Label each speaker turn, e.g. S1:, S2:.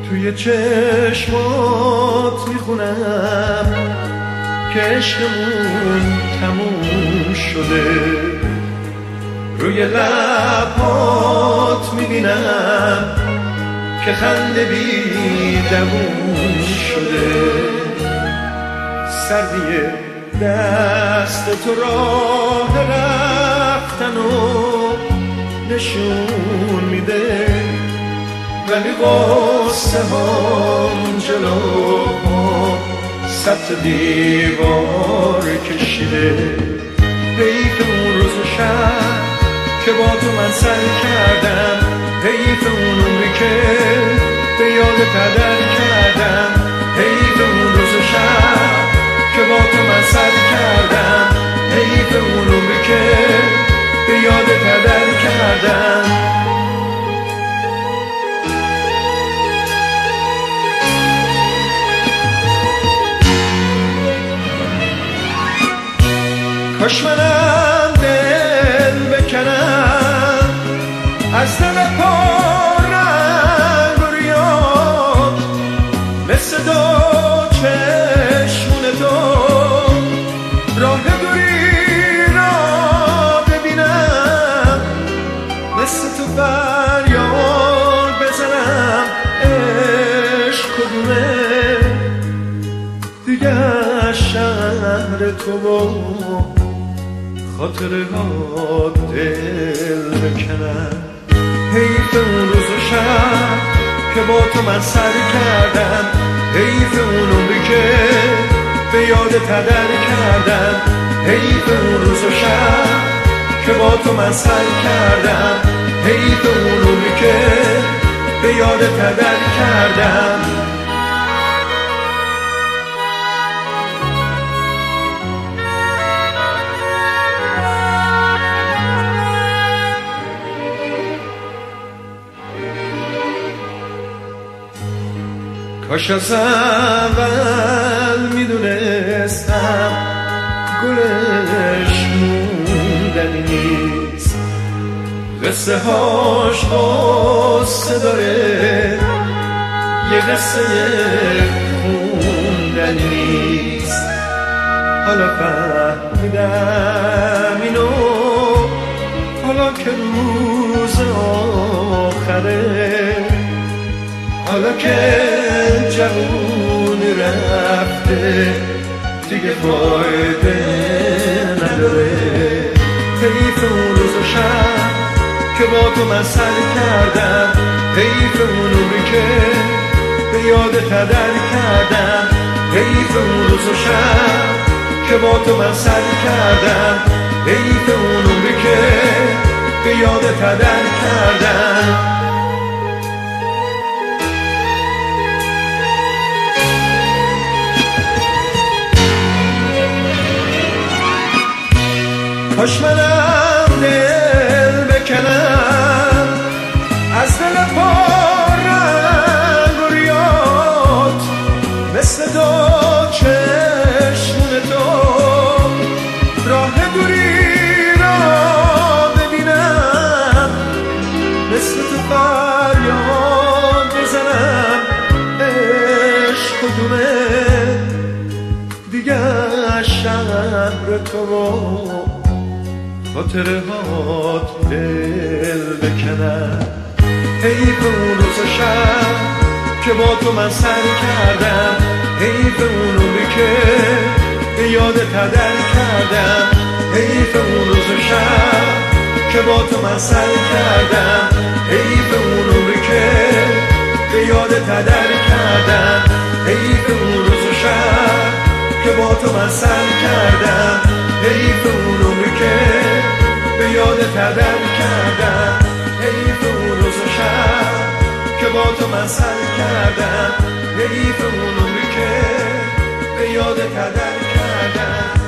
S1: توی چشمات میخونم که عشقمون تموم شده، روی لبات میبینم که خنده بی دووم شده. سردی دست تو راه رفتن و نشون میده، ولی قصه هم جلو سطح دیوار کشیده. حیف اون روز و شب که با تو من سر کردم، حیف اون عمری که به یاد پدر کردم، حیف اون روز و شب که با تو من سر کردم، حیف اون عمری که به یاد پدر کردم. کاش منم دل بکنم از دل پررنگ و ریاض، مثل دو چشمون تو راه دوری را ببینم، مثل تو فریاد بزنم عشق کدومه، دیگه شهر تو خاطره ها دل بکنم. حیف اون روز و شب که با تو من سر کردم، حیف اون عمری که به یاد پدر کردم، حیف اون روز و شب که با تو من سر کردم، حیف اون عمری که به یاد پدر کردم. کاش از اول میدونستم گلش موندنی نیست، قصه هاش قصه داره، یه قصه خوندنی نیست. حالا فهمیدم اینو، حالا که روز آخره، حالا که جوونی رفته دیگه فایده نداره. حیف اون روز و شب که با تو من سر کردم، حیف اون عمری که به یاد پدر کردم، حیف اون روز و شب که با تو من سر کردم، حیف اون عمری که به یاد پدر کردم. کاش منم دل بکنم از دل پررنگ و ریاض، مثل دو چشمون تو راه دوری را ببینم، مثل تو فریاد بزنم عشق کدومه، دیگه شهر تو خاطره هات دل بکنم. حیف اون روز و شب که با تو من سر کردم، حیف اون عمری که به یاد پدر کردم، حیف اون روز و شب که با تو من سر کردم، حیف اون عمری که به یاد پدر کردم، حیف اون روز و شب که با تو من سر کردم، حیف اون عمری که به یاد پدر کردم، حیف اون روز و شب که با تو من سر کردم، حیف اون عمری که به یاد پدر کردم.